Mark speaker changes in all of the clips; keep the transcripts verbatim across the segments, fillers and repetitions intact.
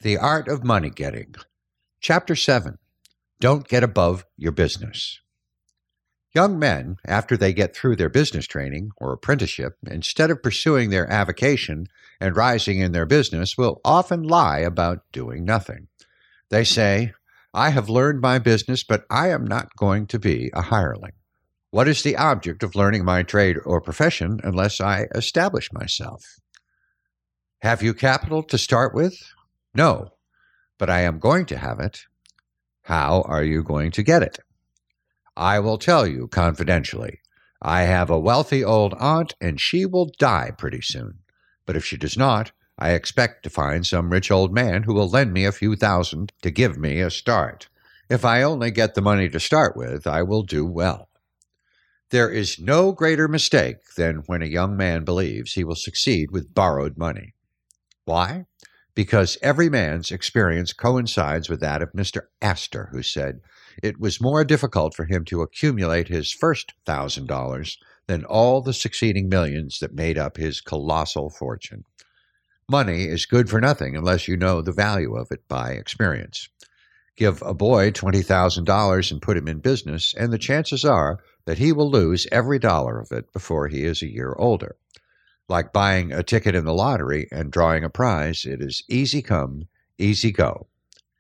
Speaker 1: The Art of Money Getting. Chapter seven. Don't Get Above Your Business. Young men, after they get through their business training or apprenticeship, instead of pursuing their avocation and rising in their business, will often lie about doing nothing. They say, "I have learned my business, but I am not going to be a hireling. What is the object of learning my trade or profession unless I establish myself?" Have you capital to start with? No, but I am going to have it. How are you going to get it? I will tell you confidentially. I have a wealthy old aunt, and she will die pretty soon. But if she does not, I expect to find some rich old man who will lend me a few thousand to give me a start. If I only get the money to start with, I will do well. There is no greater mistake than when a young man believes he will succeed with borrowed money. Why? Because every man's experience coincides with that of Mister Astor, who said it was more difficult for him to accumulate his first thousand dollars than all the succeeding millions that made up his colossal fortune. Money is good for nothing unless you know the value of it by experience. Give a boy twenty thousand dollars and put him in business, and the chances are that he will lose every dollar of it before he is a year older. Like buying a ticket in the lottery and drawing a prize, it is easy come, easy go.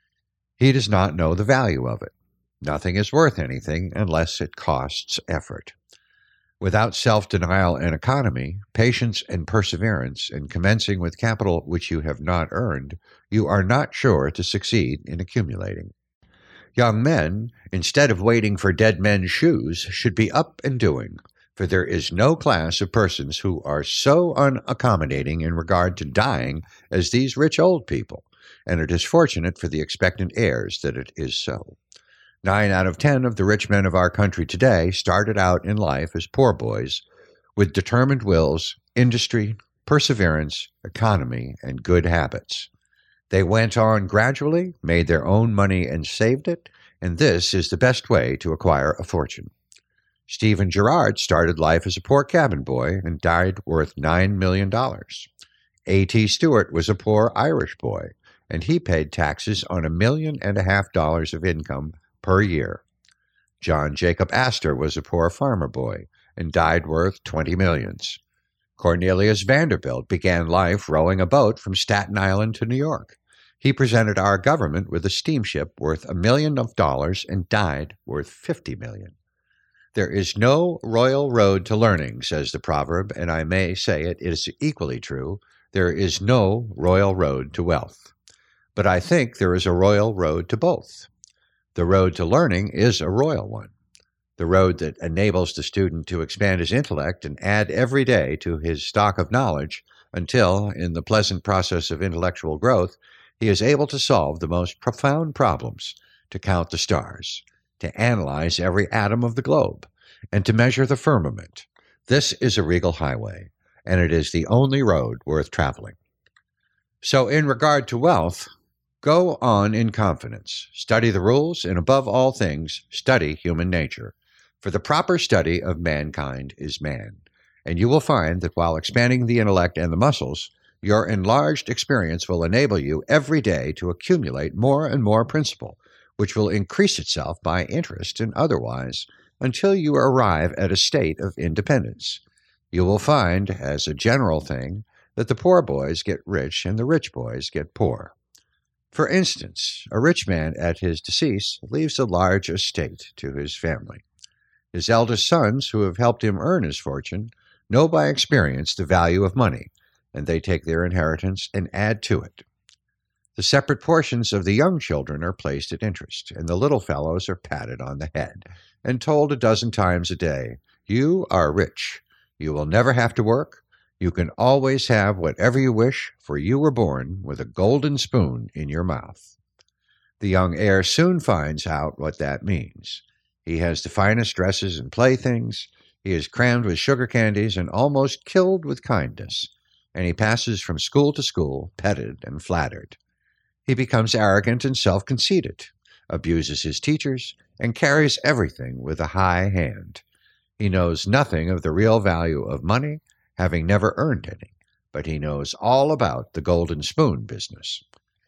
Speaker 1: He does not know the value of it. Nothing is worth anything unless it costs effort. Without self-denial and economy, patience and perseverance, and commencing with capital which you have not earned, you are not sure to succeed in accumulating. Young men, instead of waiting for dead men's shoes, should be up and doing. For there is no class of persons who are so unaccommodating in regard to dying as these rich old people, and it is fortunate for the expectant heirs that it is so. Nine out of ten of the rich men of our country today started out in life as poor boys, with determined wills, industry, perseverance, economy, and good habits. They went on gradually, made their own money and saved it, and this is the best way to acquire a fortune. Stephen Girard started life as a poor cabin boy and died worth nine million dollars. A T Stewart was a poor Irish boy, and he paid taxes on a million and a half dollars of income per year. John Jacob Astor was a poor farmer boy and died worth twenty millions. Cornelius Vanderbilt began life rowing a boat from Staten Island to New York. He presented our government with a steamship worth a million of dollars and died worth fifty million. There is no royal road to learning, says the proverb, and I may say it is equally true. There is no royal road to wealth. But I think there is a royal road to both. The road to learning is a royal one. The road that enables the student to expand his intellect and add every day to his stock of knowledge until, in the pleasant process of intellectual growth, he is able to solve the most profound problems, to count the stars, to analyze every atom of the globe, and to measure the firmament. This is a regal highway, and it is the only road worth traveling. So in regard to wealth, go on in confidence, study the rules, and above all things, study human nature. For the proper study of mankind is man, and you will find that while expanding the intellect and the muscles, your enlarged experience will enable you every day to accumulate more and more principle, which will increase itself by interest and otherwise until you arrive at a state of independence. You will find, as a general thing, that the poor boys get rich and the rich boys get poor. For instance, a rich man at his decease leaves a large estate to his family. His eldest sons, who have helped him earn his fortune, know by experience the value of money, and they take their inheritance and add to it. The separate portions of the young children are placed at interest, and the little fellows are patted on the head and told a dozen times a day, "You are rich. You will never have to work. You can always have whatever you wish, for you were born with a golden spoon in your mouth." The young heir soon finds out what that means. He has the finest dresses and playthings. He is crammed with sugar candies and almost killed with kindness, and he passes from school to school, petted and flattered. He becomes arrogant and self-conceited, abuses his teachers, and carries everything with a high hand. He knows nothing of the real value of money, having never earned any, but he knows all about the golden spoon business.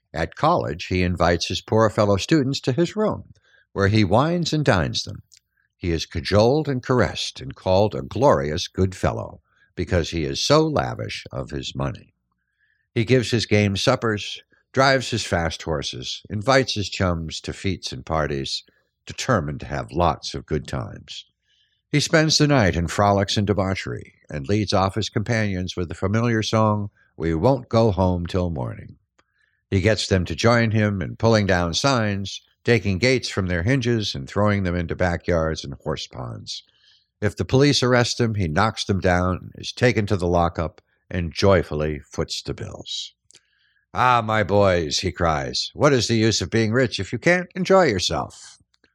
Speaker 1: At college, he invites his poor fellow students to his room, where he wines and dines them. He is cajoled and caressed and called a glorious good fellow, because he is so lavish of his money. He gives his game suppers, drives his fast horses, invites his chums to fetes and parties, determined to have lots of good times. He spends the night in frolics and debauchery, and leads off his companions with the familiar song, "We Won't Go Home Till Morning." He gets them to join him in pulling down signs, taking gates from their hinges and throwing them into backyards and horse ponds. If the police arrest him, he knocks them down, is taken to the lockup, and joyfully foots the bills. "Ah, my boys," he cries, "what is the use of being rich if you can't enjoy yourself?"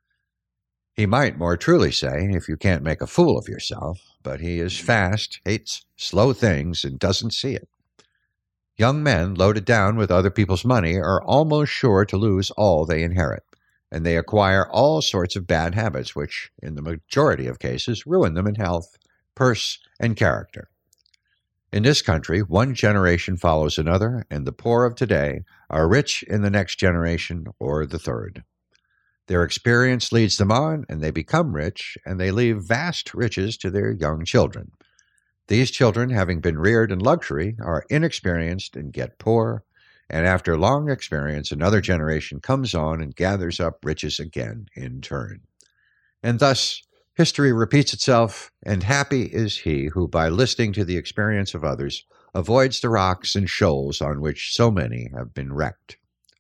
Speaker 1: He might more truly say, if you can't make a fool of yourself, but he is fast, hates slow things, and doesn't see it. Young men loaded down with other people's money are almost sure to lose all they inherit, and they acquire all sorts of bad habits which, in the majority of cases, ruin them in health, purse, and character. In this country, one generation follows another, and the poor of today are rich in the next generation or the third. Their experience leads them on, and they become rich, and they leave vast riches to their young children. These children, having been reared in luxury, are inexperienced and get poor, and after long experience another generation comes on and gathers up riches again in turn. And thus history repeats itself, and happy is he who, by listening to the experience of others, avoids the rocks and shoals on which so many have been wrecked.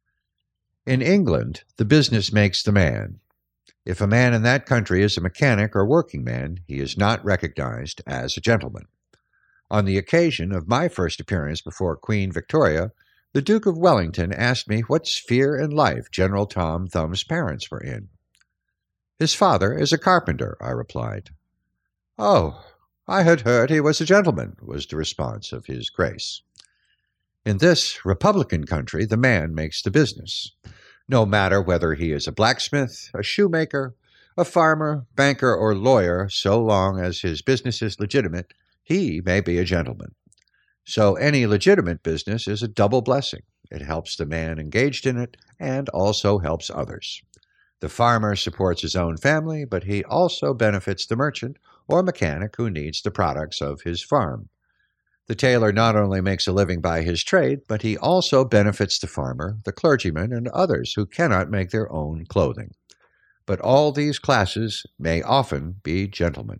Speaker 1: In England, the business makes the man. If a man in that country is a mechanic or working man, he is not recognized as a gentleman. On the occasion of my first appearance before Queen Victoria, the Duke of Wellington asked me what sphere in life General Tom Thumb's parents were in. "His father is a carpenter," I replied. "Oh, I had heard he was a gentleman," was the response of his Grace. In this republican country, the man makes the business. No matter whether he is a blacksmith, a shoemaker, a farmer, banker, or lawyer, so long as his business is legitimate, he may be a gentleman. So any legitimate business is a double blessing. It helps the man engaged in it and also helps others. The farmer supports his own family, but he also benefits the merchant or mechanic who needs the products of his farm. The tailor not only makes a living by his trade, but he also benefits the farmer, the clergyman, and others who cannot make their own clothing. But all these classes may often be gentlemen.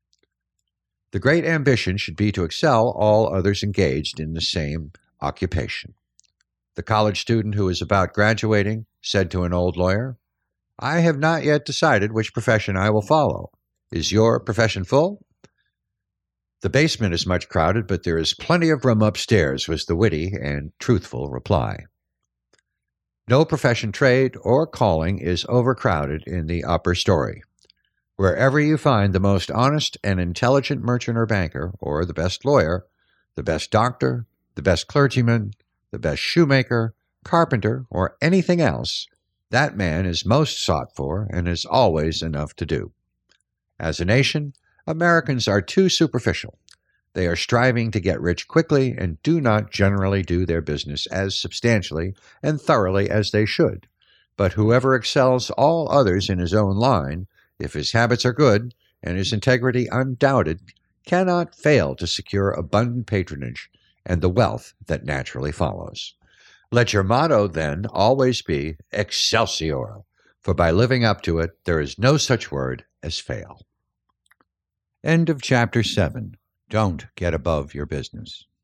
Speaker 1: The great ambition should be to excel all others engaged in the same occupation. The college student who is about graduating said to an old lawyer, "I have not yet decided which profession I will follow. Is your profession full?" "The basement is much crowded, but there is plenty of room upstairs," was the witty and truthful reply. No profession, trade, or calling is overcrowded in the upper story. Wherever you find the most honest and intelligent merchant or banker, or the best lawyer, the best doctor, the best clergyman, the best shoemaker, carpenter, or anything else, that man is most sought for and has always enough to do. As a nation, Americans are too superficial. They are striving to get rich quickly and do not generally do their business as substantially and thoroughly as they should. But whoever excels all others in his own line, if his habits are good and his integrity undoubted, cannot fail to secure abundant patronage and the wealth that naturally follows. Let your motto, then, always be Excelsior, for by living up to it, there is no such word as fail. End of chapter seven. Don't get above your business.